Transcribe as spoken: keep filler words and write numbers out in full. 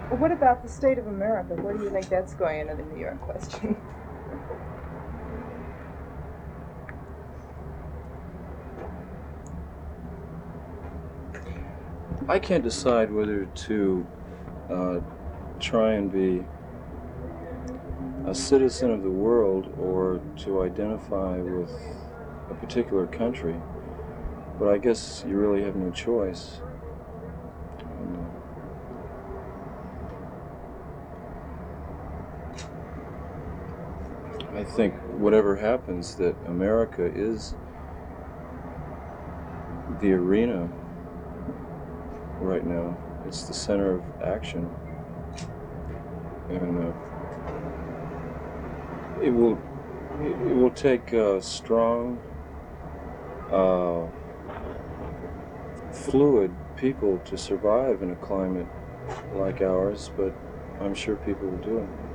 Well, what about the state of America? Where do you think that's going into the New York question? I can't decide whether to uh, try and be a citizen of the world or to identify with a particular country, but I guess you really have no choice. Um, I think whatever happens, that America is the arena right now. It's the center of action, and uh, it will it, it will take uh, strong, uh, fluid people to survive in a climate like ours. But I'm sure people will do it.